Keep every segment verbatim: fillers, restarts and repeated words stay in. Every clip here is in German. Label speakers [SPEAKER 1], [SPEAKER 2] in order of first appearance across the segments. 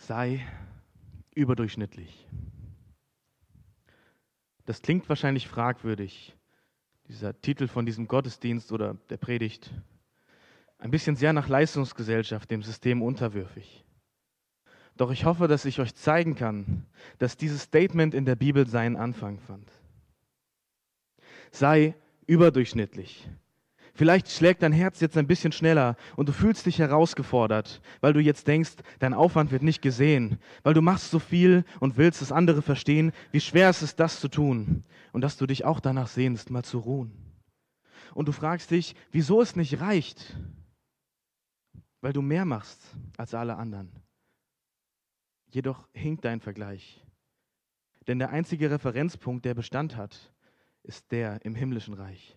[SPEAKER 1] Sei überdurchschnittlich. Das klingt wahrscheinlich fragwürdig, dieser Titel von diesem Gottesdienst oder der Predigt. Ein bisschen sehr nach Leistungsgesellschaft, dem System unterwürfig. Doch ich hoffe, dass ich euch zeigen kann, dass dieses Statement in der Bibel seinen Anfang fand. Sei überdurchschnittlich. Vielleicht schlägt dein Herz jetzt ein bisschen schneller und du fühlst dich herausgefordert, weil du jetzt denkst, dein Aufwand wird nicht gesehen, weil du machst so viel und willst, dass andere verstehen, wie schwer es ist, das zu tun und dass du dich auch danach sehnst, mal zu ruhen. Und du fragst dich, wieso es nicht reicht, weil du mehr machst als alle anderen. Jedoch hinkt dein Vergleich, denn der einzige Referenzpunkt, der Bestand hat, ist der im himmlischen Reich.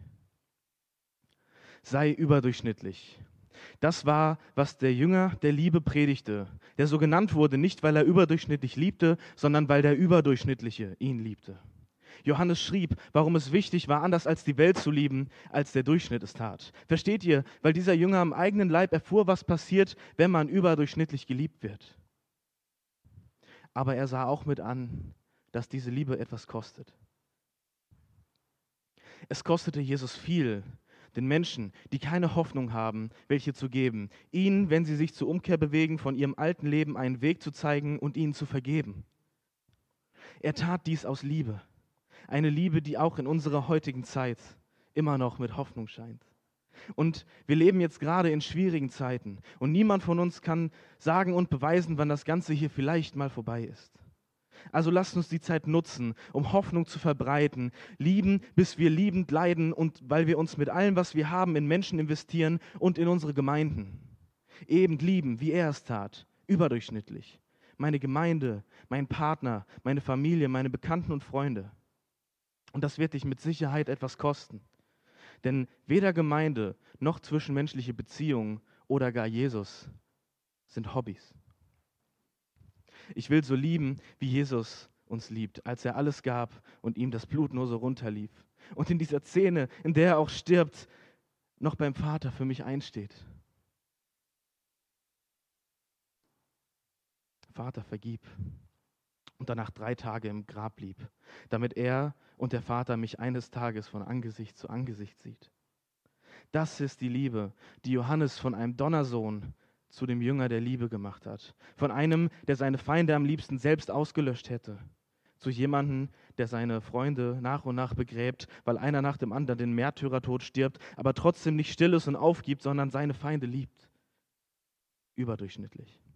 [SPEAKER 1] Sei überdurchschnittlich. Das war, was der Jünger der Liebe predigte, der so genannt wurde, nicht weil er überdurchschnittlich liebte, sondern weil der Überdurchschnittliche ihn liebte. Johannes schrieb, warum es wichtig war, anders als die Welt zu lieben, als der Durchschnitt es tat. Versteht ihr? Weil dieser Jünger am eigenen Leib erfuhr, was passiert, wenn man überdurchschnittlich geliebt wird. Aber er sah auch mit an, dass diese Liebe etwas kostet. Es kostete Jesus viel, den Menschen, die keine Hoffnung haben, welche zu geben, ihnen, wenn sie sich zur Umkehr bewegen, von ihrem alten Leben einen Weg zu zeigen und ihnen zu vergeben. Er tat dies aus Liebe, eine Liebe, die auch in unserer heutigen Zeit immer noch mit Hoffnung scheint. Und wir leben jetzt gerade in schwierigen Zeiten und niemand von uns kann sagen und beweisen, wann das Ganze hier vielleicht mal vorbei ist. Also lasst uns die Zeit nutzen, um Hoffnung zu verbreiten, lieben, bis wir liebend leiden und weil wir uns mit allem, was wir haben, in Menschen investieren und in unsere Gemeinden. Eben lieben, wie er es tat, überdurchschnittlich. Meine Gemeinde, mein Partner, meine Familie, meine Bekannten und Freunde. Und das wird dich mit Sicherheit etwas kosten. Denn weder Gemeinde noch zwischenmenschliche Beziehungen oder gar Jesus sind Hobbys. Ich will so lieben, wie Jesus uns liebt, als er alles gab und ihm das Blut nur so runterlief. Und in dieser Szene, in der er auch stirbt, noch beim Vater für mich einsteht. Vater, vergib. Und danach drei Tage im Grab blieb, damit er und der Vater mich eines Tages von Angesicht zu Angesicht sieht. Das ist die Liebe, die Johannes von einem Donnersohn zu dem Jünger der Liebe gemacht hat. Von einem, der seine Feinde am liebsten selbst ausgelöscht hätte, zu jemandem, der seine Freunde nach und nach begräbt, weil einer nach dem anderen den Märtyrertod stirbt, aber trotzdem nicht still ist und aufgibt, sondern seine Feinde liebt. Überdurchschnittlich.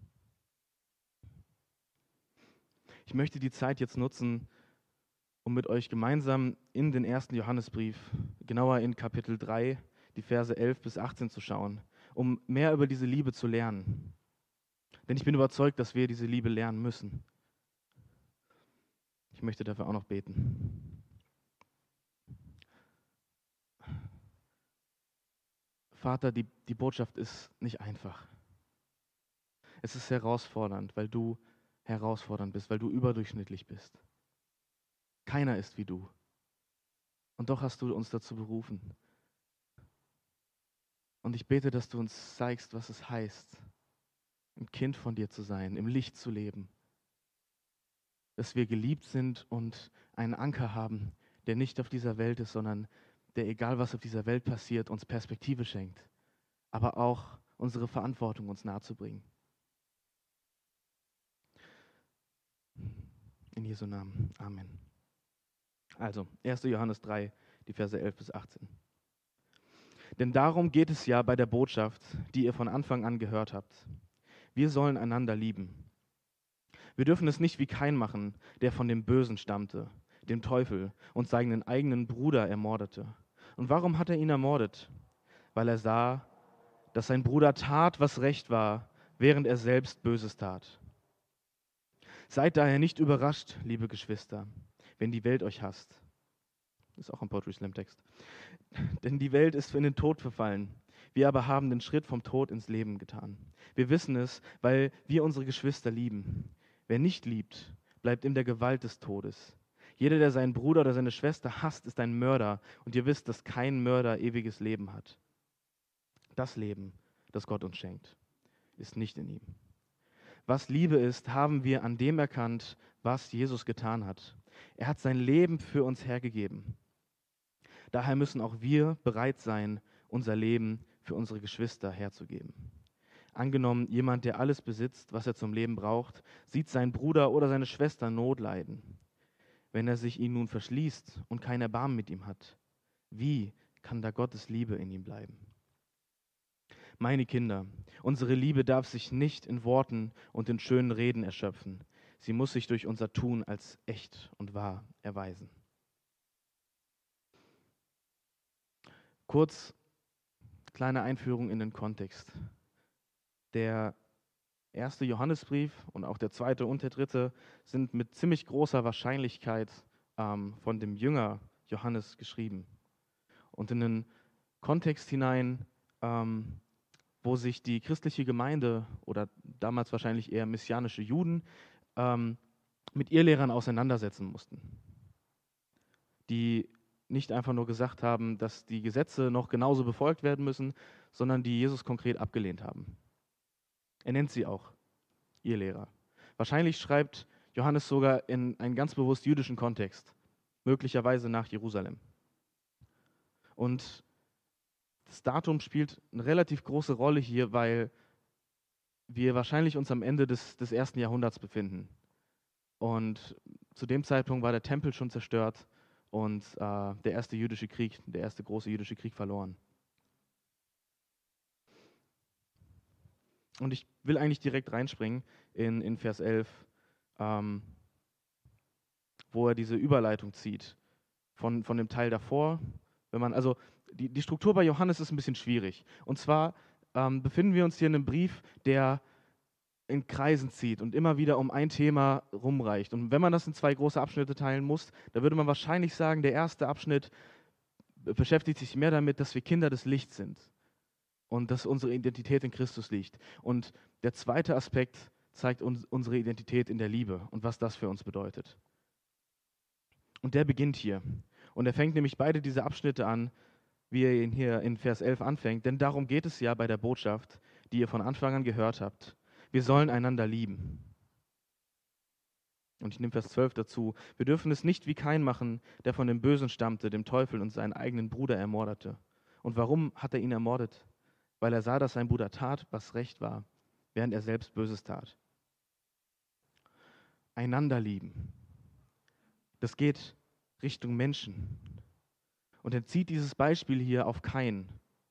[SPEAKER 1] Ich möchte die Zeit jetzt nutzen, um mit euch gemeinsam in den ersten Johannesbrief, genauer in Kapitel drei, die Verse elf bis achtzehn zu schauen, um mehr über diese Liebe zu lernen. Denn ich bin überzeugt, dass wir diese Liebe lernen müssen. Ich möchte dafür auch noch beten. Vater, die, die Botschaft ist nicht einfach. Es ist herausfordernd, weil du herausfordernd bist, weil du überdurchschnittlich bist. Keiner ist wie du. Und doch hast du uns dazu berufen. Und ich bete, dass du uns zeigst, was es heißt, ein Kind von dir zu sein, im Licht zu leben. Dass wir geliebt sind und einen Anker haben, der nicht auf dieser Welt ist, sondern der, egal was auf dieser Welt passiert, uns Perspektive schenkt. Aber auch unsere Verantwortung uns nahezubringen. In Jesu Namen. Amen. Also, erster Johannes drei, die Verse elf bis achtzehn. Denn darum geht es ja bei der Botschaft, die ihr von Anfang an gehört habt. Wir sollen einander lieben. Wir dürfen es nicht wie Kain machen, der von dem Bösen stammte, dem Teufel, und seinen eigenen Bruder ermordete. Und warum hat er ihn ermordet? Weil er sah, dass sein Bruder tat, was recht war, während er selbst Böses tat. Seid daher nicht überrascht, liebe Geschwister, wenn die Welt euch hasst. Das ist auch ein Poetry Slam Text. Denn die Welt ist in den Tod verfallen. Wir aber haben den Schritt vom Tod ins Leben getan. Wir wissen es, weil wir unsere Geschwister lieben. Wer nicht liebt, bleibt in der Gewalt des Todes. Jeder, der seinen Bruder oder seine Schwester hasst, ist ein Mörder. Und ihr wisst, dass kein Mörder ewiges Leben hat. Das Leben, das Gott uns schenkt, ist nicht in ihm. was Liebe ist, haben wir an dem erkannt, was Jesus getan hat. Er hat sein Leben für uns hergegeben. Daher müssen auch wir bereit sein, unser Leben für unsere Geschwister herzugeben. Angenommen, jemand, der alles besitzt, was er zum Leben braucht, sieht seinen Bruder oder seine Schwester Not leiden. Wenn er sich ihnen nun verschließt und kein Erbarmen mit ihm hat, wie kann da Gottes Liebe in ihm bleiben? Meine Kinder, unsere Liebe darf sich nicht in Worten und in schönen Reden erschöpfen. Sie muss sich durch unser Tun als echt und wahr erweisen. Kurz, kleine Einführung in den Kontext. Der erste Johannesbrief und auch der zweite und der dritte sind mit ziemlich großer Wahrscheinlichkeit ähm, von dem Jünger Johannes geschrieben. Und in den Kontext hinein, ähm, wo sich die christliche Gemeinde oder damals wahrscheinlich eher messianische Juden ähm, mit Irrlehrern auseinandersetzen mussten, die nicht einfach nur gesagt haben, dass die Gesetze noch genauso befolgt werden müssen, sondern die Jesus konkret abgelehnt haben. Er nennt sie auch Irrlehrer. Wahrscheinlich schreibt Johannes sogar in einen ganz bewusst jüdischen Kontext, möglicherweise nach Jerusalem. Und das Datum spielt eine relativ große Rolle hier, weil wir wahrscheinlich uns am Ende des, des ersten Jahrhunderts befinden. Und zu dem Zeitpunkt war der Tempel schon zerstört und äh, der erste jüdische Krieg, der erste große jüdische Krieg verloren. Und ich will eigentlich direkt reinspringen in, in Vers elf, ähm, wo er diese Überleitung zieht von, von dem Teil davor. Wenn man, also die, die Struktur bei Johannes ist ein bisschen schwierig. Und zwar ähm, befinden wir uns hier in einem Brief, der in Kreisen zieht und immer wieder um ein Thema rumreicht. Und wenn man das in zwei große Abschnitte teilen muss, da würde man wahrscheinlich sagen, der erste Abschnitt beschäftigt sich mehr damit, dass wir Kinder des Lichts sind und dass unsere Identität in Christus liegt. Und der zweite Aspekt zeigt uns unsere Identität in der Liebe und was das für uns bedeutet. Und der beginnt hier. Und er fängt nämlich beide diese Abschnitte an, wie er ihn hier in Vers elf anfängt. Denn darum geht es ja bei der Botschaft, die ihr von Anfang an gehört habt. Wir sollen einander lieben. Und ich nehme Vers zwölf dazu. Wir dürfen es nicht wie Kain machen, der von dem Bösen stammte, dem Teufel und seinen eigenen Bruder ermordete. Und warum hat er ihn ermordet? Weil er sah, dass sein Bruder tat, was recht war, während er selbst Böses tat. Einander lieben. Das geht Richtung Menschen. Und er zieht dieses Beispiel hier auf Kain.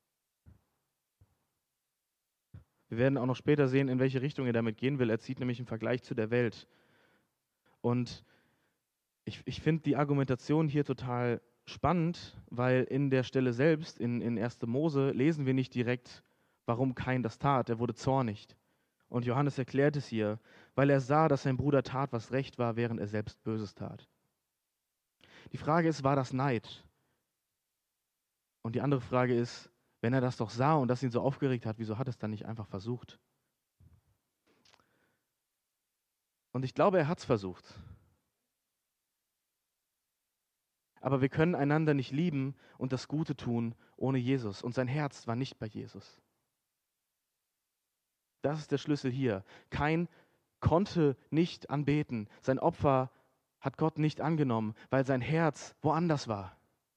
[SPEAKER 1] Wir werden auch noch später sehen, in welche Richtung er damit gehen will. Er zieht nämlich einen Vergleich zu der Welt. Und ich, ich finde die Argumentation hier total spannend, weil in der Stelle selbst, in, in erster Mose, lesen wir nicht direkt, warum Kain das tat. Er wurde zornig. Und Johannes erklärt es hier, weil er sah, dass sein Bruder tat, was recht war, während er selbst Böses tat. Die Frage ist, war das Neid? Und die andere Frage ist, wenn er das doch sah und das ihn so aufgeregt hat, wieso hat er es dann nicht einfach versucht? Und ich glaube, er hat es versucht. Aber wir können einander nicht lieben und das Gute tun ohne Jesus. Und sein Herz war nicht bei Jesus. Das ist der Schlüssel hier. Kain konnte nicht anbeten. Sein Opfer hat Gott nicht angenommen, weil sein Herz woanders war.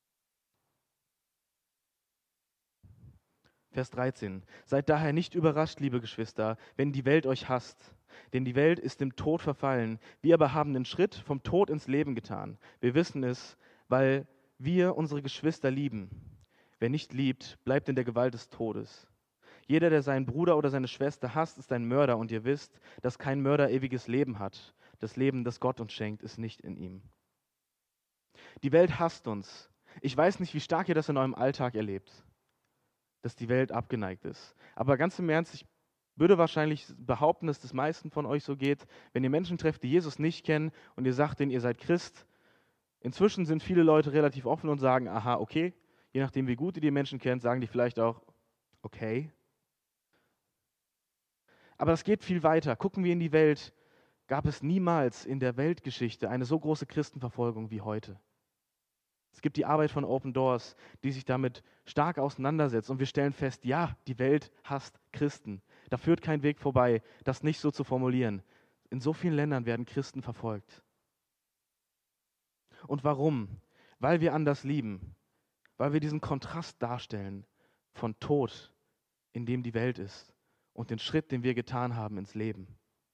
[SPEAKER 1] Vers dreizehn. Seid daher nicht überrascht, liebe Geschwister, wenn die Welt euch hasst. Denn die Welt ist dem Tod verfallen. Wir aber haben den Schritt vom Tod ins Leben getan. Wir wissen es, weil wir unsere Geschwister lieben. Wer nicht liebt, bleibt in der Gewalt des Todes. Jeder, der seinen Bruder oder seine Schwester hasst, ist ein Mörder. Und ihr wisst, dass kein Mörder ewiges Leben hat. Das Leben, das Gott uns schenkt, ist nicht in ihm. Die Welt hasst uns. Ich weiß nicht, wie stark ihr das in eurem Alltag erlebt, dass die Welt abgeneigt ist. Aber ganz im Ernst, ich würde wahrscheinlich behaupten, dass das meisten von euch so geht, wenn ihr Menschen trefft, die Jesus nicht kennen und ihr sagt denen, ihr seid Christ. Inzwischen sind viele Leute relativ offen und sagen, aha, okay. Je nachdem, wie gut ihr die Menschen kennt, sagen die vielleicht auch, okay. Aber das geht viel weiter. Gucken wir in die Welt, gab es niemals in der Weltgeschichte eine so große Christenverfolgung wie heute. Es gibt die Arbeit von Open Doors, die sich damit stark auseinandersetzt. Und wir stellen fest, ja, die Welt hasst Christen. Da führt kein Weg vorbei, das nicht so zu formulieren. In so vielen Ländern werden Christen verfolgt. Und warum? Weil wir anders lieben, weil wir diesen Kontrast darstellen von Tod, in dem die Welt ist, und den Schritt, den wir getan haben ins Leben.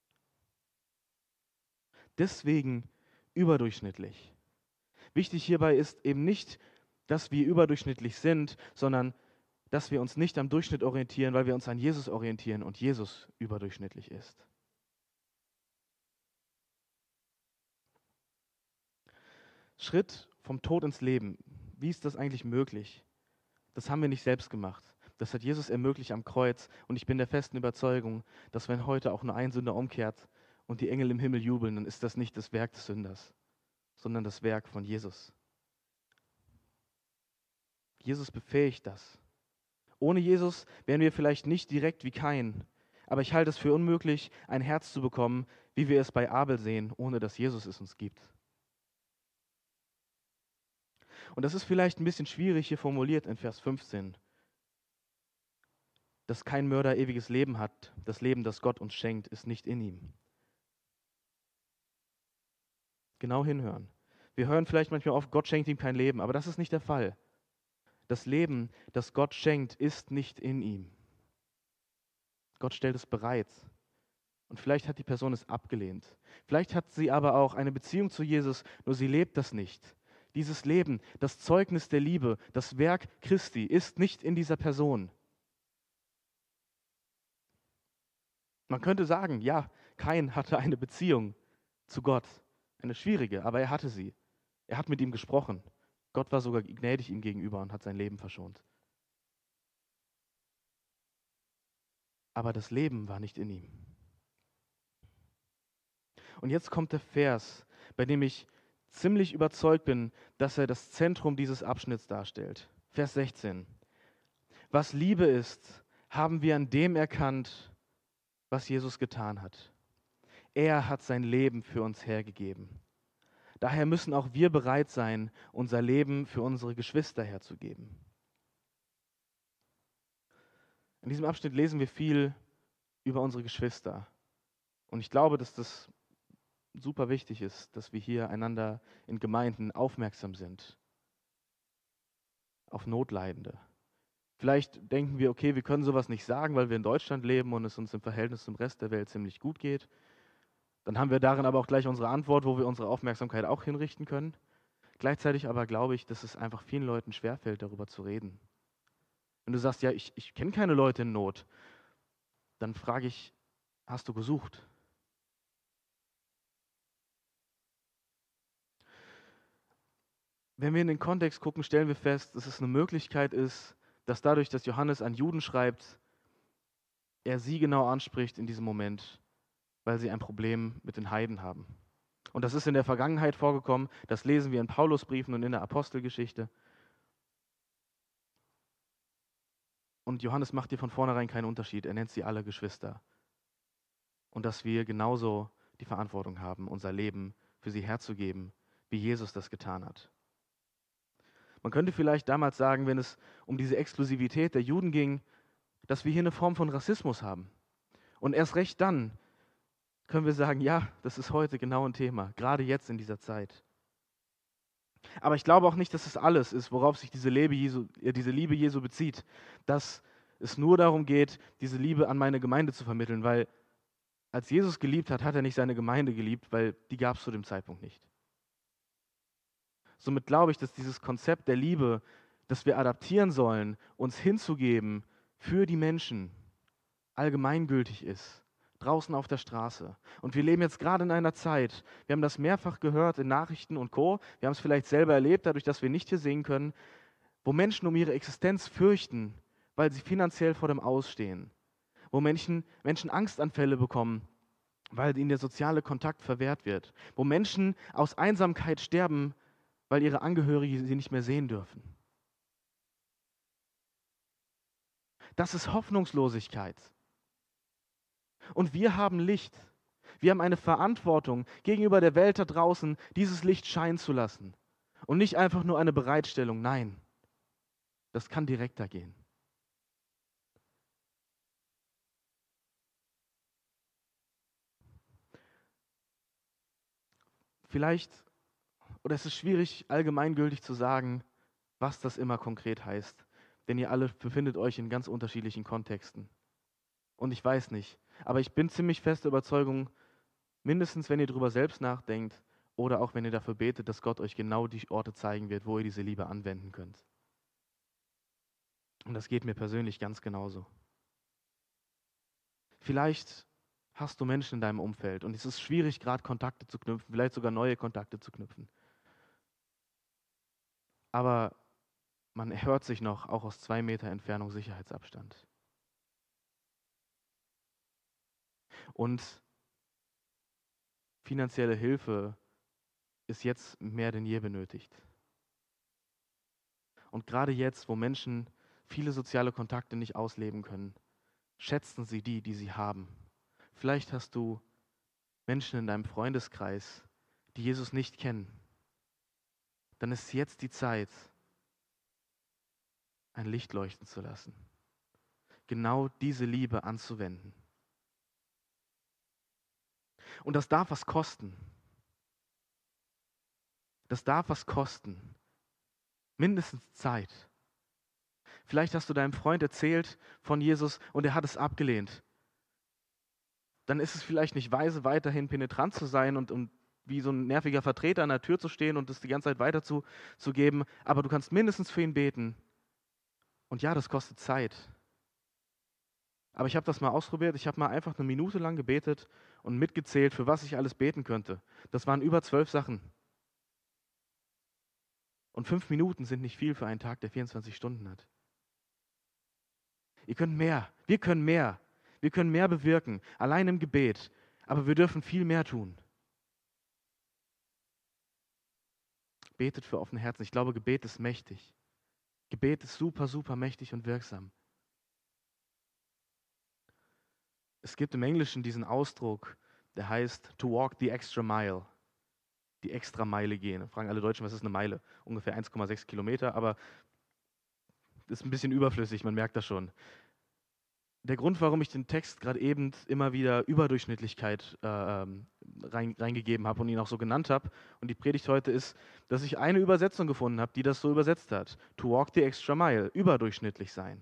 [SPEAKER 1] Deswegen überdurchschnittlich. Wichtig hierbei ist eben nicht, dass wir überdurchschnittlich sind, sondern dass wir uns nicht am Durchschnitt orientieren, weil wir uns an Jesus orientieren und Jesus überdurchschnittlich ist. Schritt vom Tod ins Leben. Wie ist das eigentlich möglich? Das haben wir nicht selbst gemacht. Das hat Jesus ermöglicht am Kreuz. Und ich bin der festen Überzeugung, dass wenn heute auch nur ein Sünder umkehrt und die Engel im Himmel jubeln, dann ist das nicht das Werk des Sünders, sondern das Werk von Jesus. Jesus befähigt das. Ohne Jesus wären wir vielleicht nicht direkt wie Kain. Aber ich halte es für unmöglich, ein Herz zu bekommen, wie wir es bei Abel sehen, ohne dass Jesus es uns gibt. Und das ist vielleicht ein bisschen schwierig hier formuliert in Vers fünfzehn. Dass kein Mörder ewiges Leben hat, das Leben, das Gott uns schenkt, ist nicht in ihm. Genau hinhören. Wir hören vielleicht manchmal oft, Gott schenkt ihm kein Leben, aber das ist nicht der Fall. Das Leben, das Gott schenkt, ist nicht in ihm. Gott stellt es bereit. Und vielleicht hat die Person es abgelehnt. Vielleicht hat sie aber auch eine Beziehung zu Jesus, nur sie lebt das nicht. Dieses Leben, das Zeugnis der Liebe, das Werk Christi ist nicht in dieser Person. Man könnte sagen, ja, Kain hatte eine Beziehung zu Gott, eine schwierige, aber er hatte sie. Er hat mit ihm gesprochen. Gott war sogar gnädig ihm gegenüber und hat sein Leben verschont. Aber das Leben war nicht in ihm. Und jetzt kommt der Vers, bei dem ich ziemlich überzeugt bin, dass er das Zentrum dieses Abschnitts darstellt. Vers sechzehn. Was Liebe ist, haben wir an dem erkannt, was Jesus getan hat. Er hat sein Leben für uns hergegeben. Daher müssen auch wir bereit sein, unser Leben für unsere Geschwister herzugeben. In diesem Abschnitt lesen wir viel über unsere Geschwister. Und ich glaube, dass das super wichtig ist, dass wir hier einander in Gemeinden aufmerksam sind auf Notleidende. Vielleicht denken wir, okay, wir können sowas nicht sagen, weil wir in Deutschland leben und es uns im Verhältnis zum Rest der Welt ziemlich gut geht. Dann haben wir darin aber auch gleich unsere Antwort, wo wir unsere Aufmerksamkeit auch hinrichten können. Gleichzeitig aber glaube ich, dass es einfach vielen Leuten schwerfällt, darüber zu reden. Wenn du sagst, ja, ich, ich kenne keine Leute in Not, dann frage ich, hast du gesucht? Wenn wir in den Kontext gucken, stellen wir fest, dass es eine Möglichkeit ist, dass dadurch, dass Johannes an Juden schreibt, er sie genau anspricht in diesem Moment, weil sie ein Problem mit den Heiden haben. Und das ist in der Vergangenheit vorgekommen, das lesen wir in Paulusbriefen und in der Apostelgeschichte. Und Johannes macht hier von vornherein keinen Unterschied, er nennt sie alle Geschwister. Und dass wir genauso die Verantwortung haben, unser Leben für sie herzugeben, wie Jesus das getan hat. Man könnte vielleicht damals sagen, wenn es um diese Exklusivität der Juden ging, dass wir hier eine Form von Rassismus haben. Und erst recht dann können wir sagen, ja, das ist heute genau ein Thema, gerade jetzt in dieser Zeit. Aber ich glaube auch nicht, dass es alles ist, worauf sich diese Liebe Jesu, äh, diese Liebe Jesu bezieht, dass es nur darum geht, diese Liebe an meine Gemeinde zu vermitteln, weil als Jesus geliebt hat, hat er nicht seine Gemeinde geliebt, weil die gab es zu dem Zeitpunkt nicht. Somit glaube ich, dass dieses Konzept der Liebe, das wir adaptieren sollen, uns hinzugeben für die Menschen, allgemeingültig ist, draußen auf der Straße. Und wir leben jetzt gerade in einer Zeit, wir haben das mehrfach gehört in Nachrichten und Co., wir haben es vielleicht selber erlebt, dadurch, dass wir nicht hier sehen können, wo Menschen um ihre Existenz fürchten, weil sie finanziell vor dem Aus stehen, wo Menschen, Menschen Angstanfälle bekommen, weil ihnen der soziale Kontakt verwehrt wird, wo Menschen aus Einsamkeit sterben, weil ihre Angehörigen sie nicht mehr sehen dürfen. Das ist Hoffnungslosigkeit. Und wir haben Licht. Wir haben eine Verantwortung gegenüber der Welt da draußen, dieses Licht scheinen zu lassen. Und nicht einfach nur eine Bereitstellung. Nein, das kann direkter gehen. Vielleicht, oder es ist schwierig, allgemeingültig zu sagen, was das immer konkret heißt. Denn ihr alle befindet euch in ganz unterschiedlichen Kontexten. Und ich weiß nicht, aber ich bin ziemlich feste Überzeugung, mindestens wenn ihr darüber selbst nachdenkt oder auch wenn ihr dafür betet, dass Gott euch genau die Orte zeigen wird, wo ihr diese Liebe anwenden könnt. Und das geht mir persönlich ganz genauso. Vielleicht hast du Menschen in deinem Umfeld und es ist schwierig, gerade Kontakte zu knüpfen, vielleicht sogar neue Kontakte zu knüpfen. Aber man hört sich noch, auch aus zwei Meter Entfernung, Sicherheitsabstand. Und finanzielle Hilfe ist jetzt mehr denn je benötigt. Und gerade jetzt, wo Menschen viele soziale Kontakte nicht ausleben können, schätzen sie die, die sie haben. Vielleicht hast du Menschen in deinem Freundeskreis, die Jesus nicht kennen. Dann ist jetzt die Zeit, ein Licht leuchten zu lassen. Genau diese Liebe anzuwenden. Und das darf was kosten. Das darf was kosten. Mindestens Zeit. Vielleicht hast du deinem Freund erzählt von Jesus und er hat es abgelehnt. Dann ist es vielleicht nicht weise, weiterhin penetrant zu sein und, und wie so ein nerviger Vertreter an der Tür zu stehen und das die ganze Zeit weiterzugeben. Aber du kannst mindestens für ihn beten. Und ja, das kostet Zeit. Aber ich habe das mal ausprobiert. Ich habe mal einfach eine Minute lang gebetet und mitgezählt, für was ich alles beten könnte. Das waren über zwölf Sachen. Und fünf Minuten sind nicht viel für einen Tag, der vierundzwanzig Stunden hat. Ihr könnt mehr. Wir können mehr. Wir können mehr bewirken, allein im Gebet. Aber wir dürfen viel mehr tun. Betet für offene Herzen. Ich glaube, Gebet ist mächtig. Gebet ist super, super mächtig und wirksam. Es gibt im Englischen diesen Ausdruck, der heißt to walk the extra mile. Die extra Meile gehen. Da fragen alle Deutschen, was ist eine Meile? Ungefähr eins Komma sechs Kilometer, aber das ist ein bisschen überflüssig, man merkt das schon. Der Grund, warum ich den Text gerade eben immer wieder Überdurchschnittlichkeit äh, rein, reingegeben habe und ihn auch so genannt habe und die Predigt heute ist, dass ich eine Übersetzung gefunden habe, die das so übersetzt hat. To walk the extra mile, überdurchschnittlich sein.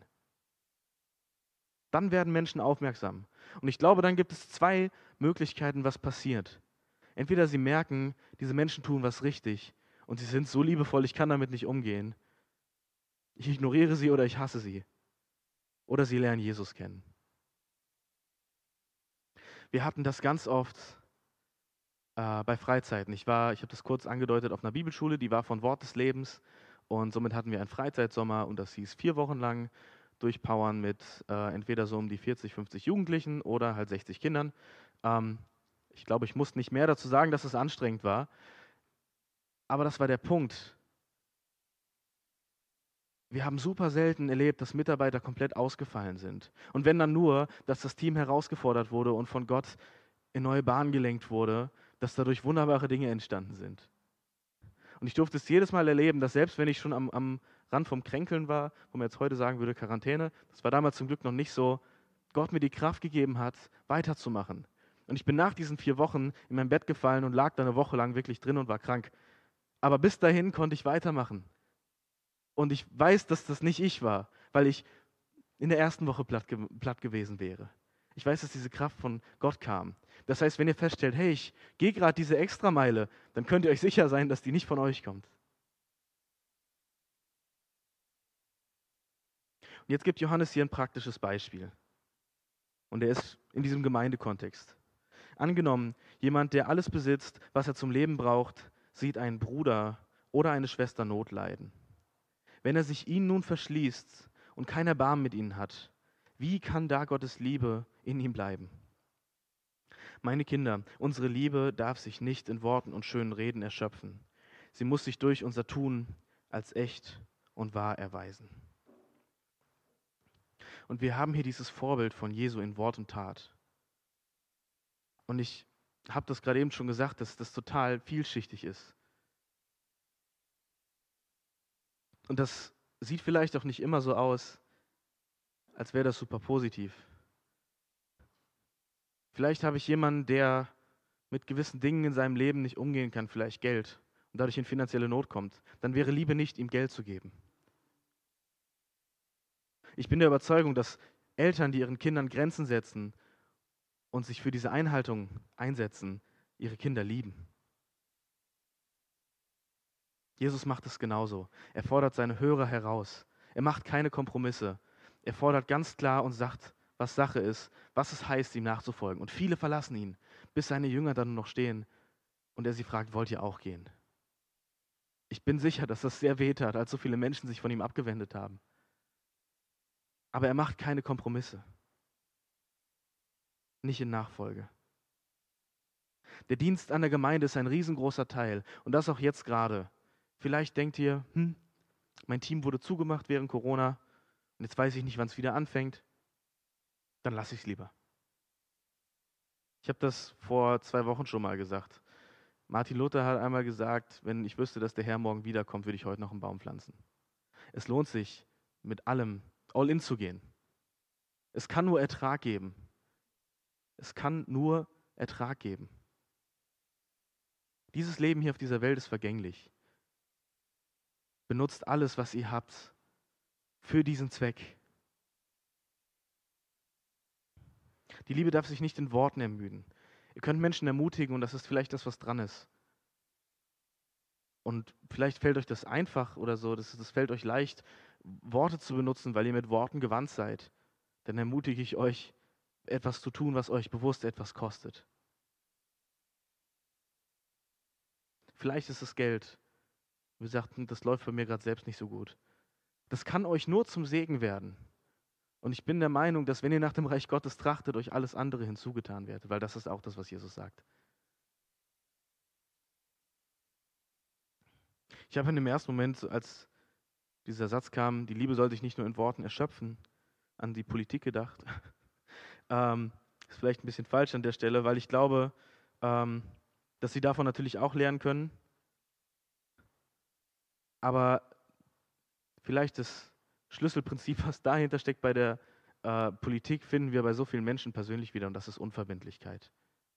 [SPEAKER 1] Dann werden Menschen aufmerksam. Und ich glaube, dann gibt es zwei Möglichkeiten, was passiert. Entweder sie merken, diese Menschen tun was richtig und sie sind so liebevoll, ich kann damit nicht umgehen. Ich ignoriere sie oder ich hasse sie. Oder sie lernen Jesus kennen. Wir hatten das ganz oft äh, bei Freizeiten. Ich war, ich habe das kurz angedeutet, auf einer Bibelschule, die war von Wort des Lebens und somit hatten wir einen Freizeitsommer und das hieß vier Wochen lang durchpowern mit äh, entweder so um die vierzig, fünfzig Jugendlichen oder halt sechzig Kindern. Ähm, ich glaube, ich muss nicht mehr dazu sagen, dass es anstrengend war. Aber das war der Punkt. Wir haben super selten erlebt, dass Mitarbeiter komplett ausgefallen sind. Und wenn dann nur, dass das Team herausgefordert wurde und von Gott in neue Bahnen gelenkt wurde, dass dadurch wunderbare Dinge entstanden sind. Und ich durfte es jedes Mal erleben, dass selbst wenn ich schon am, am Rand vom Kränkeln war, wo man jetzt heute sagen würde Quarantäne, das war damals zum Glück noch nicht so, Gott mir die Kraft gegeben hat, weiterzumachen. Und ich bin nach diesen vier Wochen in mein Bett gefallen und lag da eine Woche lang wirklich drin und war krank. Aber bis dahin konnte ich weitermachen. Und ich weiß, dass das nicht ich war, weil ich in der ersten Woche platt, ge platt gewesen wäre. Ich weiß, dass diese Kraft von Gott kam. Das heißt, wenn ihr feststellt, hey, ich gehe gerade diese Extrameile, dann könnt ihr euch sicher sein, dass die nicht von euch kommt. Und jetzt gibt Johannes hier ein praktisches Beispiel. Und er ist in diesem Gemeindekontext. Angenommen, jemand, der alles besitzt, was er zum Leben braucht, sieht einen Bruder oder eine Schwester Not leiden. Wenn er sich ihnen nun verschließt und kein Erbarmen mit ihnen hat, wie kann da Gottes Liebe in ihm bleiben? Meine Kinder, unsere Liebe darf sich nicht in Worten und schönen Reden erschöpfen. Sie muss sich durch unser Tun als echt und wahr erweisen. Und wir haben hier dieses Vorbild von Jesu in Wort und Tat. Und ich habe das gerade eben schon gesagt, dass das total vielschichtig ist. Und das sieht vielleicht auch nicht immer so aus, als wäre das super positiv. Vielleicht habe ich jemanden, der mit gewissen Dingen in seinem Leben nicht umgehen kann, vielleicht Geld, und dadurch in finanzielle Not kommt, dann wäre Liebe nicht, ihm Geld zu geben. Ich bin der Überzeugung, dass Eltern, die ihren Kindern Grenzen setzen und sich für diese Einhaltung einsetzen, ihre Kinder lieben. Jesus macht es genauso. Er fordert seine Hörer heraus. Er macht keine Kompromisse. Er fordert ganz klar und sagt, was Sache ist, was es heißt, ihm nachzufolgen. Und viele verlassen ihn, bis seine Jünger dann noch stehen und er sie fragt, wollt ihr auch gehen? Ich bin sicher, dass das sehr weh tat, als so viele Menschen sich von ihm abgewendet haben. Aber er macht keine Kompromisse. Nicht in Nachfolge. Der Dienst an der Gemeinde ist ein riesengroßer Teil. Und das auch jetzt gerade. Vielleicht denkt ihr, hm, mein Team wurde zugemacht während Corona und jetzt weiß ich nicht, wann es wieder anfängt. Dann lasse ich es lieber. Ich habe das vor zwei Wochen schon mal gesagt. Martin Luther hat einmal gesagt, wenn ich wüsste, dass der Herr morgen wiederkommt, würde ich heute noch einen Baum pflanzen. Es lohnt sich, mit allem all in zu gehen. Es kann nur Ertrag geben. Es kann nur Ertrag geben. Dieses Leben hier auf dieser Welt ist vergänglich. Benutzt alles, was ihr habt, für diesen Zweck. Die Liebe darf sich nicht in Worten ermüden. Ihr könnt Menschen ermutigen und das ist vielleicht das, was dran ist. Und vielleicht fällt euch das einfach oder so, das, das fällt euch leicht, Worte zu benutzen, weil ihr mit Worten gewandt seid. Dann ermutige ich euch, etwas zu tun, was euch bewusst etwas kostet. Vielleicht ist es Geld. Wir sagten, das läuft bei mir gerade selbst nicht so gut. Das kann euch nur zum Segen werden. Und ich bin der Meinung, dass wenn ihr nach dem Reich Gottes trachtet, euch alles andere hinzugetan wird, weil das ist auch das, was Jesus sagt. Ich habe in dem ersten Moment, als dieser Satz kam, die Liebe soll sich nicht nur in Worten erschöpfen, an die Politik gedacht. ähm, ist vielleicht ein bisschen falsch an der Stelle, weil ich glaube, ähm, dass sie davon natürlich auch lernen können. Aber vielleicht das Schlüsselprinzip, was dahinter steckt bei der äh, Politik, finden wir bei so vielen Menschen persönlich wieder und das ist Unverbindlichkeit.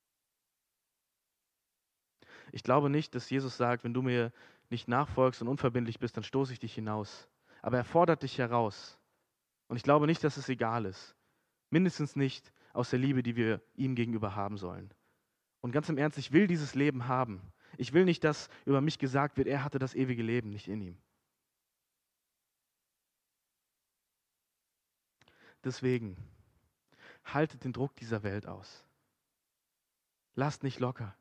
[SPEAKER 1] Ich glaube nicht, dass Jesus sagt, wenn du mir nicht nachfolgst und unverbindlich bist, dann stoße ich dich hinaus. Aber er fordert dich heraus. Und ich glaube nicht, dass es egal ist. Mindestens nicht aus der Liebe, die wir ihm gegenüber haben sollen. Und ganz im Ernst, ich will dieses Leben haben. Ich will nicht, dass über mich gesagt wird, er hatte das ewige Leben nicht in ihm. Deswegen, haltet den Druck dieser Welt aus. Lasst nicht locker.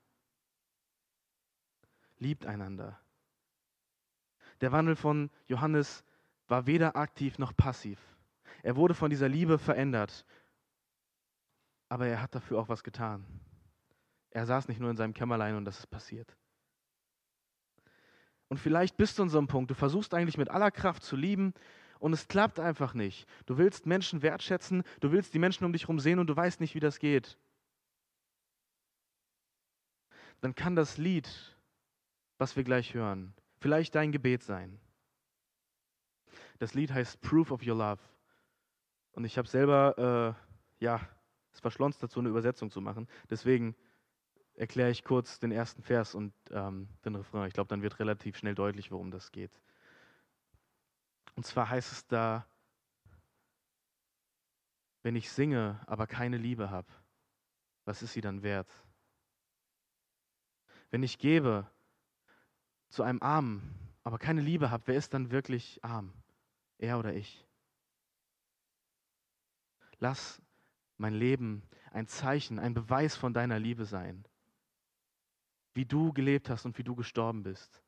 [SPEAKER 1] Liebt einander. Der Wandel von Johannes war weder aktiv noch passiv. Er wurde von dieser Liebe verändert, aber er hat dafür auch was getan. Er saß nicht nur in seinem Kämmerlein und das ist passiert. Und vielleicht bist du an so einem Punkt, du versuchst eigentlich mit aller Kraft zu lieben und es klappt einfach nicht. Du willst Menschen wertschätzen, du willst die Menschen um dich herum sehen und du weißt nicht, wie das geht. Dann kann das Lied, was wir gleich hören, vielleicht dein Gebet sein. Das Lied heißt Proof of Your Love. Und ich habe selber, äh, ja, es verschlonzt dazu, eine Übersetzung zu machen. Deswegen erkläre ich kurz den ersten Vers und ähm, den Refrain. Ich glaube, dann wird relativ schnell deutlich, worum das geht. Und zwar heißt es da, wenn ich singe, aber keine Liebe habe, was ist sie dann wert? Wenn ich gebe zu einem Armen, aber keine Liebe habe, wer ist dann wirklich arm? Er oder ich? Lass mein Leben ein Zeichen, ein Beweis von deiner Liebe sein. Wie du gelebt hast und wie du gestorben bist.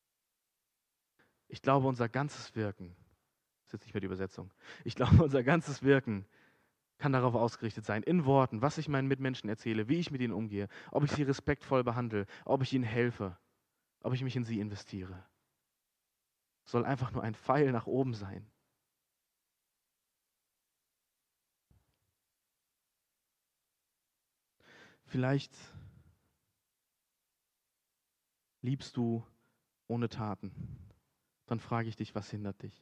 [SPEAKER 1] Ich glaube, unser ganzes Wirken, das ist jetzt nicht mehr die Übersetzung, ich glaube, unser ganzes Wirken kann darauf ausgerichtet sein, in Worten, was ich meinen Mitmenschen erzähle, wie ich mit ihnen umgehe, ob ich sie respektvoll behandle, ob ich ihnen helfe, ob ich mich in sie investiere. Es soll einfach nur ein Pfeil nach oben sein. Vielleicht liebst du ohne Taten. Dann frage ich dich, was hindert dich?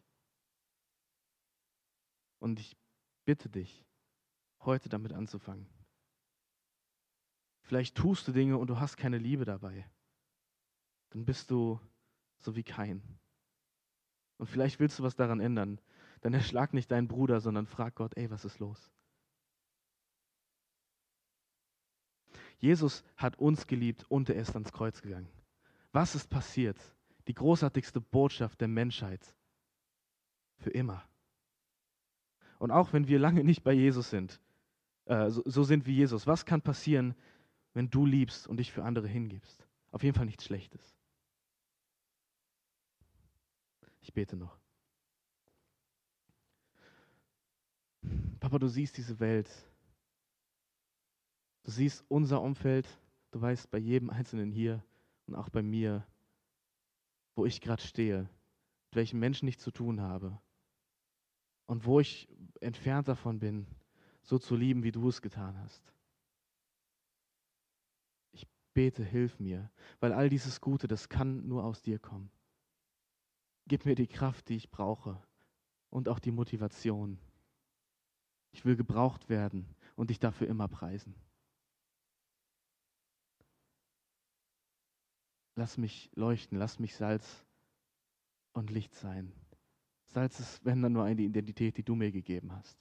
[SPEAKER 1] Und ich bitte dich, heute damit anzufangen. Vielleicht tust du Dinge und du hast keine Liebe dabei. Dann bist du so wie Kain. Und vielleicht willst du was daran ändern. Dann erschlag nicht deinen Bruder, sondern frag Gott, ey, was ist los? Jesus hat uns geliebt und er ist ans Kreuz gegangen. Was ist passiert? Die großartigste Botschaft der Menschheit. Für immer. Und auch wenn wir lange nicht bei Jesus sind, äh, so, so sind wie Jesus, was kann passieren, wenn du liebst und dich für andere hingibst? Auf jeden Fall nichts Schlechtes. Ich bete noch. Papa, du siehst diese Welt. Du siehst unser Umfeld. Du weißt bei jedem Einzelnen hier und auch bei mir, wo ich gerade stehe, mit welchen Menschen ich zu tun habe und wo ich entfernt davon bin, so zu lieben, wie du es getan hast. Ich bete, hilf mir, weil all dieses Gute, das kann nur aus dir kommen. Gib mir die Kraft, die ich brauche und auch die Motivation. Ich will gebraucht werden und dich dafür immer preisen. Lass mich leuchten, lass mich Salz und Licht sein. Salz ist, wenn dann nur eine Identität, die du mir gegeben hast.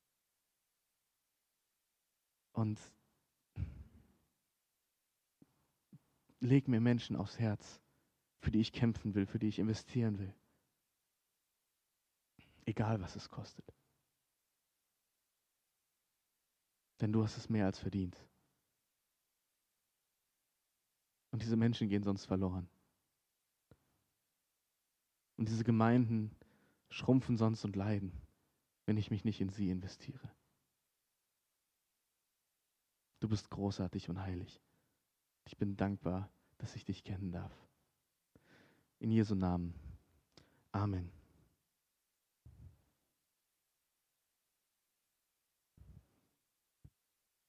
[SPEAKER 1] Und leg mir Menschen aufs Herz, für die ich kämpfen will, für die ich investieren will. Egal, was es kostet. Denn du hast es mehr als verdient. Und diese Menschen gehen sonst verloren. Und diese Gemeinden schrumpfen sonst und leiden, wenn ich mich nicht in sie investiere. Du bist großartig und heilig. Ich bin dankbar, dass ich dich kennen darf. In Jesu Namen. Amen.